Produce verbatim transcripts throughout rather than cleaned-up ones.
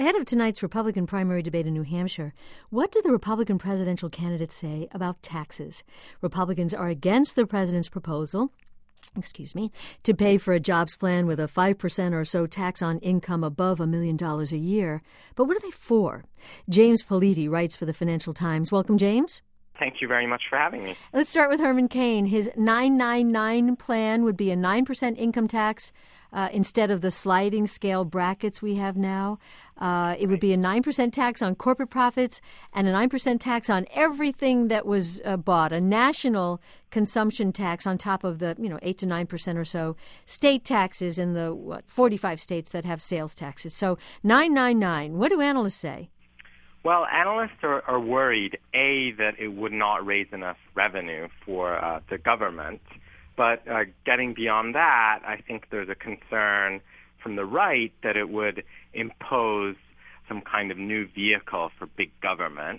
Ahead of tonight's Republican primary debate in New Hampshire, what do the Republican presidential candidates say about taxes? Republicans are against the president's proposal, excuse me, to pay for a jobs plan with a five percent or so tax on income above a million dollars a year. But what are they for? James Politi writes for the Financial Times. Welcome, James. Thank you very much for having me. Let's start with Herman Cain. His nine nine nine plan would be a nine percent income tax uh, instead of the sliding scale brackets we have now. Uh, it would be a nine percent tax on corporate profits and a nine percent tax on everything that was uh, bought, a national consumption tax on top of the, you know, eight to nine percent or so state taxes in the, what, forty-five states that have sales taxes. So nine nine nine, what do analysts say? Well, analysts are, are worried, A, that it would not raise enough revenue for uh, the government. But uh, getting beyond that, I think there's a concern from the right that it would impose some kind of new vehicle for big government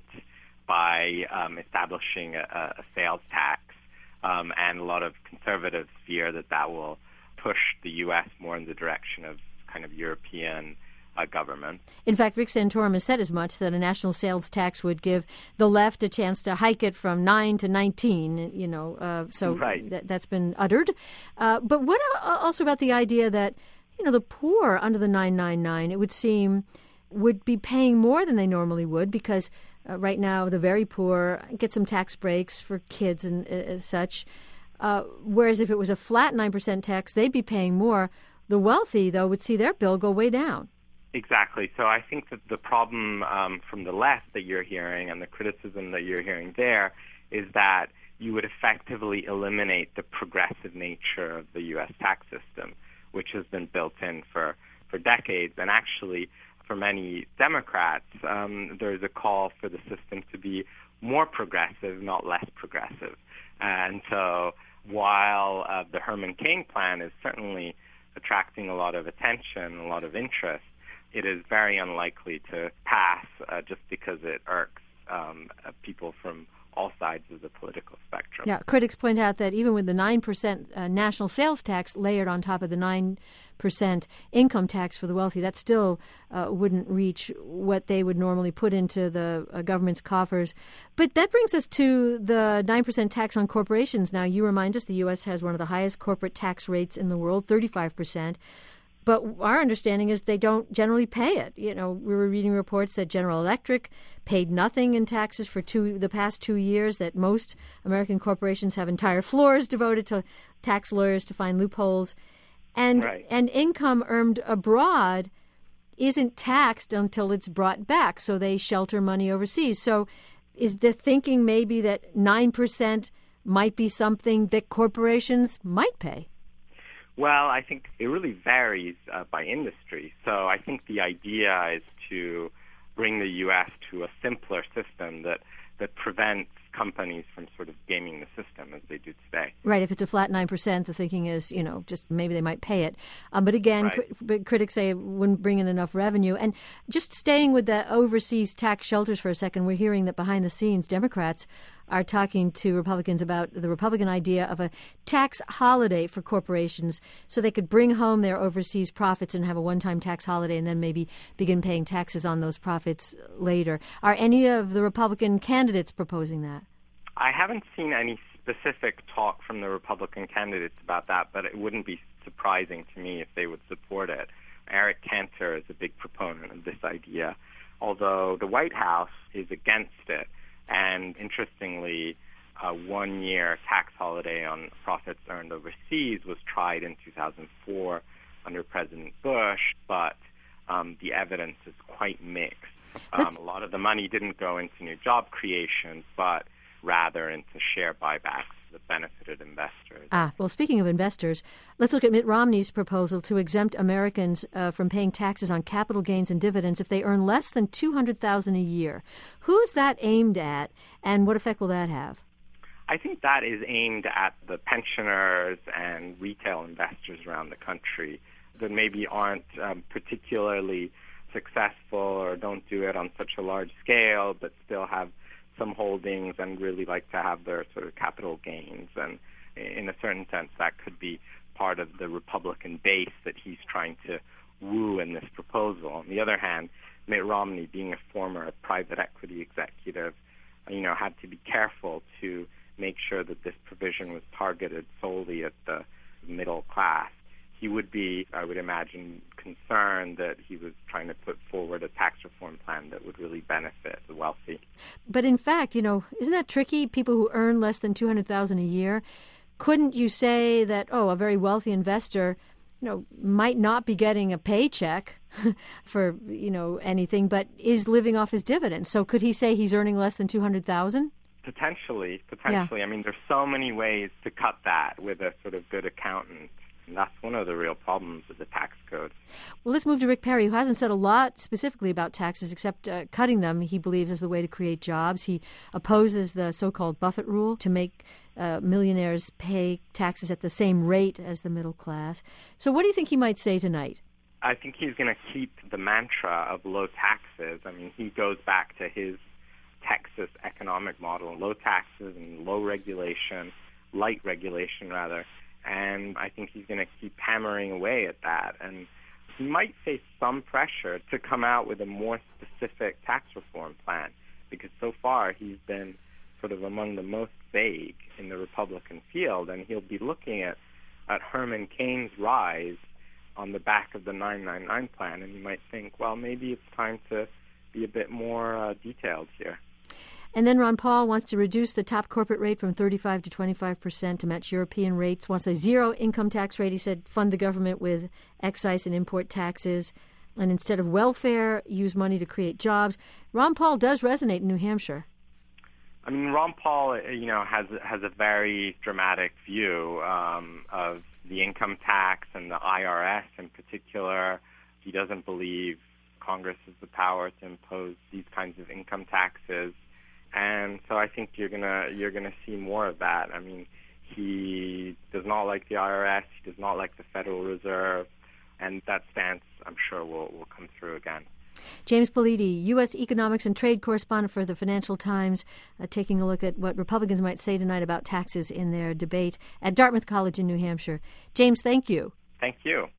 by um, establishing a, a sales tax. Um, and a lot of conservatives fear that that will push the U S more in the direction of kind of European Uh, government. In fact, Rick Santorum has said as much, that a national sales tax would give the left a chance to hike it from nine to nineteen, you know, uh, so right. th- that's been uttered. Uh, but what uh, also about the idea that, you know, the poor under the nine nine nine, it would seem, would be paying more than they normally would because uh, right now the very poor get some tax breaks for kids and uh, such, uh, whereas if it was a flat nine percent tax, they'd be paying more. The wealthy, though, would see their bill go way down. Exactly. So I think that the problem um, from the left that you're hearing and the criticism that you're hearing there is that you would effectively eliminate the progressive nature of the U S tax system, which has been built in for, for decades. And actually, for many Democrats, um, there's a call for the system to be more progressive, not less progressive. And so while uh, the Herman Cain plan is certainly attracting a lot of attention, a lot of interest, it is very unlikely to pass uh, just because it irks um, uh, people from all sides of the political spectrum. Yeah, critics point out that even with the nine percent uh, national sales tax layered on top of the nine percent income tax for the wealthy, that still uh, wouldn't reach what they would normally put into the uh, government's coffers. But that brings us to the nine percent tax on corporations. Now, you remind us the U S has one of the highest corporate tax rates in the world, thirty-five percent. But our understanding is they don't generally pay it. You know, we were reading reports that General Electric paid nothing in taxes for two the past two years, that most American corporations have entire floors devoted to tax lawyers to find loopholes. And right. and income earned abroad isn't taxed until it's brought back, so they shelter money overseas. So is the thinking maybe that nine percent might be something that corporations might pay? Well, I think it really varies uh, by industry. So I think the idea is to bring the U S to a simpler system that, that prevents companies from sort of gaming the system as they do today. Right. If it's a flat nine percent, the thinking is, you know, just maybe they might pay it. Um, but again, right. cri- but critics say it wouldn't bring in enough revenue. And just staying with the overseas tax shelters for a second, we're hearing that behind the scenes, Democrats are talking to Republicans about the Republican idea of a tax holiday for corporations so they could bring home their overseas profits and have a one-time tax holiday and then maybe begin paying taxes on those profits later. Are any of the Republican candidates proposing that? I haven't seen any specific talk from the Republican candidates about that, but it wouldn't be surprising to me if they would support it. Eric Cantor is a big proponent of this idea, although the White House is against it. And interestingly, a one-year tax holiday on profits earned overseas was tried in two thousand four under President Bush, but um, the evidence is quite mixed. Um, a lot of the money didn't go into new job creation, but rather into share buybacks that benefited investors. Ah, well, speaking of investors, let's look at Mitt Romney's proposal to exempt Americans uh, from paying taxes on capital gains and dividends if they earn less than two hundred thousand dollars a year. Who's that aimed at, and what effect will that have? I think that is aimed at the pensioners and retail investors around the country that maybe aren't um, particularly successful or don't do it on such a large scale, but still have some holdings and really like to have their sort of capital gains. And in a certain sense, that could be part of the Republican base that he's trying to woo in this proposal. On the other hand, Mitt Romney, being a former private equity executive, you know, had to be careful to make sure that this provision was targeted solely at the middle class. He would be, I would imagine, concerned that he was trying to put forward a tax reform plan that would really benefit the wealthy. But in fact, you know, isn't that tricky? People who earn less than two hundred thousand dollars a year, couldn't you say that, oh, a very wealthy investor, you know, might not be getting a paycheck for, you know, anything, but is living off his dividends? So could he say he's earning less than two hundred thousand dollars? Potentially, potentially. Yeah. I mean, there's so many ways to cut that with a sort of good accountant. And that's one of the real problems with the tax code. Well, let's move to Rick Perry, who hasn't said a lot specifically about taxes, except uh, cutting them, he believes, is the way to create jobs. He opposes the so-called Buffett rule to make uh, millionaires pay taxes at the same rate as the middle class. So what do you think he might say tonight? I think he's going to keep the mantra of low taxes. I mean, he goes back to his Texas economic model, low taxes and low regulation, light regulation rather, and I think he's going to keep hammering away at that. And he might face some pressure to come out with a more specific tax reform plan, because so far he's been sort of among the most vague in the Republican field, and he'll be looking at, at Herman Cain's rise on the back of the nine ninety-nine plan, and you might think, well, maybe it's time to be a bit more uh, detailed here. And then Ron Paul wants to reduce the top corporate rate from thirty-five to twenty-five percent to match European rates, wants a zero income tax rate. He said fund the government with excise and import taxes, and instead of welfare, use money to create jobs. Ron Paul does resonate in New Hampshire. I mean, Ron Paul, you know, has has a very dramatic view um, of the income tax and the I R S in particular. He doesn't believe Congress has the power to impose these kinds of income taxes, and so I think you're gonna you're gonna see more of that. I mean, he does not like the I R S. He does not like the Federal Reserve, and that stance, I'm sure, will will come through again. James Politi, U S economics and trade correspondent for the Financial Times, uh, taking a look at what Republicans might say tonight about taxes in their debate at Dartmouth College in New Hampshire. James, thank you. Thank you.